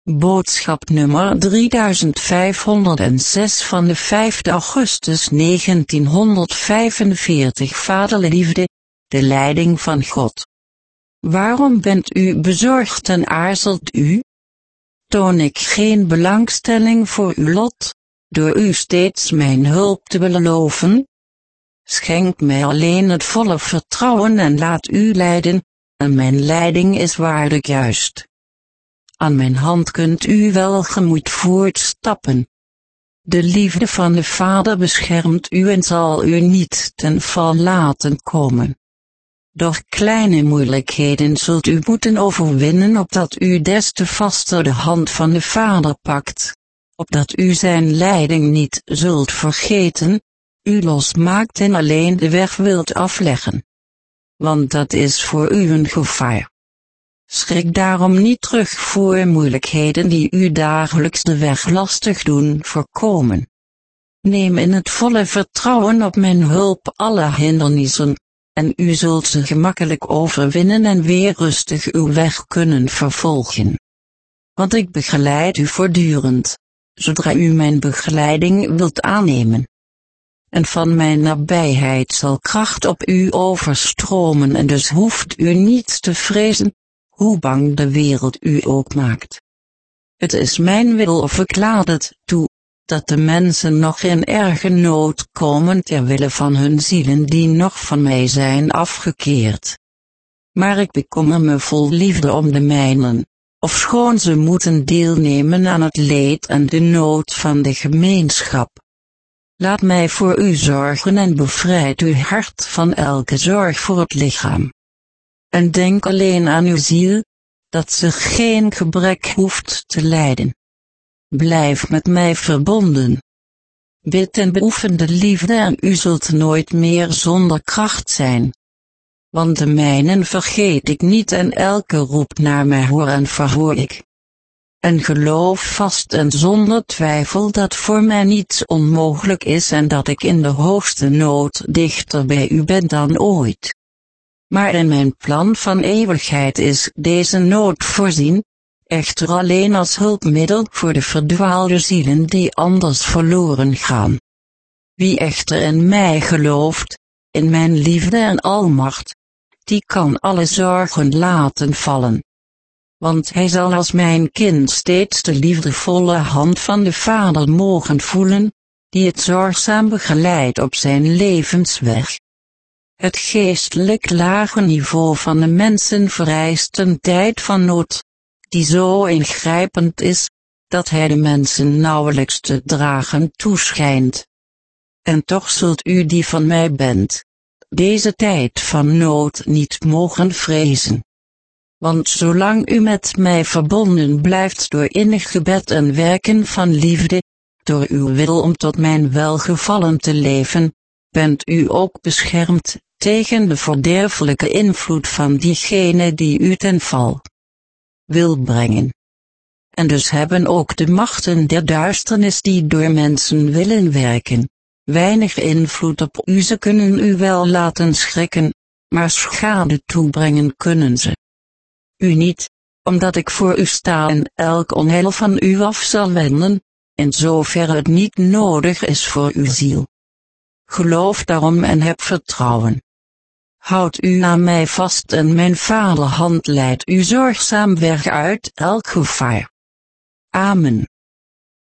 Boodschap nummer 3506 van de 5 augustus 1945. Vaderliefde, de leiding van God. Waarom bent u bezorgd en aarzelt u? Toon ik geen belangstelling voor uw lot, door u steeds mijn hulp te beloven? Schenk mij alleen het volle vertrouwen en laat u leiden, en mijn leiding is waarlijk juist. Aan mijn hand kunt u welgemoed voortstappen. De liefde van de Vader beschermt u en zal u niet ten val laten komen. Doch kleine moeilijkheden zult u moeten overwinnen, opdat u des te vaster de hand van de Vader pakt, opdat u zijn leiding niet zult vergeten, u losmaakt en alleen de weg wilt afleggen. Want dat is voor u een gevaar. Schrik daarom niet terug voor moeilijkheden die u dagelijks de weg lastig doen voorkomen. Neem in het volle vertrouwen op mijn hulp alle hindernissen, en u zult ze gemakkelijk overwinnen en weer rustig uw weg kunnen vervolgen. Want ik begeleid u voortdurend, zodra u mijn begeleiding wilt aannemen. En van mijn nabijheid zal kracht op u overstromen en dus hoeft u niets te vrezen, hoe bang de wereld u ook maakt. Het is mijn wil of ik laat het toe, dat de mensen nog in erge nood komen ter wille van hun zielen die nog van mij zijn afgekeerd. Maar ik bekommer me vol liefde om de mijnen, ofschoon ze moeten deelnemen aan het leed en de nood van de gemeenschap. Laat mij voor u zorgen en bevrijd uw hart van elke zorg voor het lichaam. En denk alleen aan uw ziel, dat ze geen gebrek hoeft te lijden. Blijf met mij verbonden. Bid en beoefen de liefde en u zult nooit meer zonder kracht zijn. Want de mijnen vergeet ik niet en elke roep naar mij hoor en verhoor ik. En geloof vast en zonder twijfel dat voor mij niets onmogelijk is en dat ik in de hoogste nood dichter bij u ben dan ooit. Maar in mijn plan van eeuwigheid is deze nood voorzien, echter alleen als hulpmiddel voor de verdwaalde zielen die anders verloren gaan. Wie echter in mij gelooft, in mijn liefde en almacht, die kan alle zorgen laten vallen. Want hij zal als mijn kind steeds de liefdevolle hand van de Vader mogen voelen, die het zorgzaam begeleidt op zijn levensweg. Het geestelijk lage niveau van de mensen vereist een tijd van nood, die zo ingrijpend is, dat hij de mensen nauwelijks te dragen toeschijnt. En toch zult u die van mij bent, deze tijd van nood niet mogen vrezen. Want zolang u met mij verbonden blijft door innig gebed en werken van liefde, door uw wil om tot mijn welgevallen te leven, bent u ook beschermd tegen de verderfelijke invloed van diegene die u ten val wil brengen. En dus hebben ook de machten der duisternis die door mensen willen werken, weinig invloed op u. Ze kunnen u wel laten schrikken, maar schade toebrengen kunnen ze u niet, omdat ik voor u sta en elk onheil van u af zal wenden, in zoverre het niet nodig is voor uw ziel. Geloof daarom en heb vertrouwen. Houd u aan mij vast en mijn vaderhand leidt u zorgzaam weg uit elk gevaar. Amen.